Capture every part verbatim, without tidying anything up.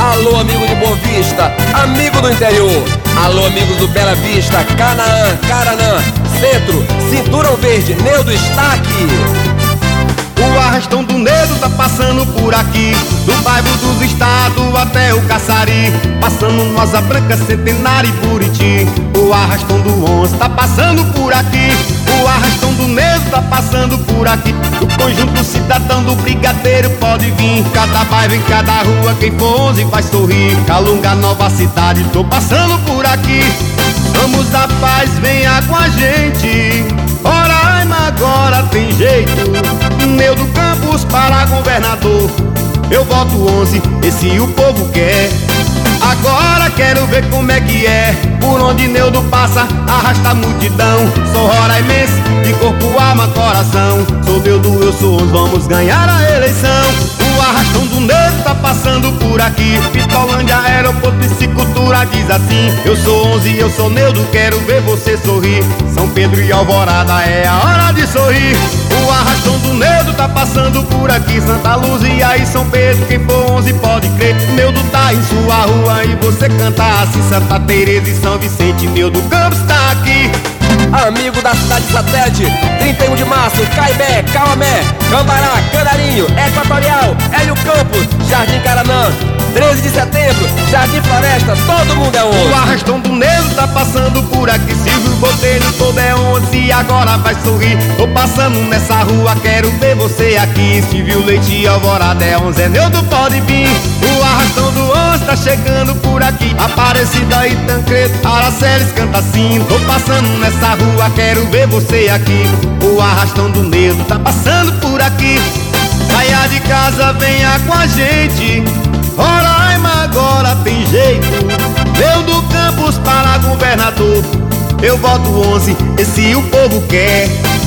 Alô, amigo de Boa Vista, amigo do interior. Alô, amigos do Bela Vista, Canaã, Caranã, Centro, Cinturão Verde, Neudo está aqui. O arrastão do Neudo tá passando por aqui, do bairro dos Estados até o Caçari, passando no Asa Branca, Centenário e Buriti. O arrastão do onze tá passando por aqui, o arrastão do Neudo tá passando por aqui. O conjunto cidadão do Brigadeiro pode vir, cada bairro em cada rua, quem for onze vai sorrir. Calunga, Nova Cidade, tô passando por aqui. Somos da paz, venha com a gente. Roraima agora tem jeito. Neudo Campos para governador, eu voto onze, esse o povo quer. Agora quero ver como é que é, por onde Neudo passa, arrasta a multidão. Sou roraimense, de corpo, alma, coração. Sou Neudo, eu sou onze, vamos ganhar a eleição. O arrastão do Neudo tá passando por aqui, Pitolândia, aeroporto, piscicultura diz assim: eu sou onze, eu sou Neudo, quero ver você sorrir. São Pedro e Alvorada, é a hora de sorrir. O arrastão do Neudo tá passando por aqui, Santa Luzia e São Pedro, quem for onze pode crer. Neudo tá em sua rua e você canta assim, Santa Teresa e São Vicente, Neudo Campos tá aqui. Amigo da cidade satélite, trinta e um de março, Caibé, Caomé, Cambará, Canarinho, Equatorial, Hélio Campos, Jardim Caranã, treze de setembro, Jardim Floresta, todo mundo é onze. O arrastão do Neudo tá passando por aqui, Silvio Botelho, todo é onze e agora vai sorrir. Tô passando nessa rua, quero ver você aqui. Silvio Leite e Alvorada é onze, é Neudo pode vir. O arrastão do onze tá chegando por aqui, Aparecida e Tancredo, Araceles canta assim. Tô passando nessa rua, quero ver você aqui. O arrastão do Neudo tá passando por aqui. Saia de casa, venha com a gente. Roraima agora tem jeito. Neudo Campos para governador, eu voto onze, esse o povo quer.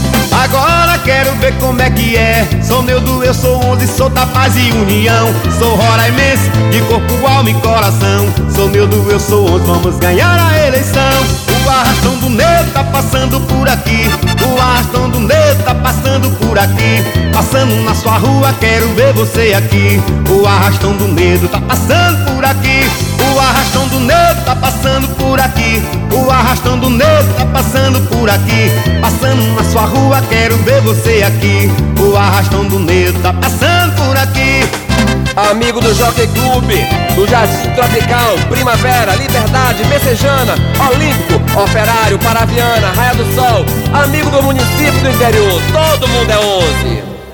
Agora quero ver como é que é. Sou Neudo, eu sou onze, sou da paz e união. Sou roraimense, de corpo, alma e coração. Sou Neudo, eu sou onze, vamos ganhar a eleição. O arrastão do Neudo tá passando por aqui, o arrastão do Neudo tá passando por aqui. Passando na sua rua, quero ver você aqui. O arrastão do Neudo tá passando por aqui, o arrastão do Neudo tá passando por aqui. O arrastão do Neudo tá passando por aqui. Passando na sua rua, quero ver você aqui. O arrastão do Neudo tá passando por aqui. Amigo do Jockey Clube, do Jardim Tropical, Primavera, Liberdade, Messejana, Olímpico, Operário, Paraviana, Raia do Sol. Amigo do município do interior, todo mundo é onze.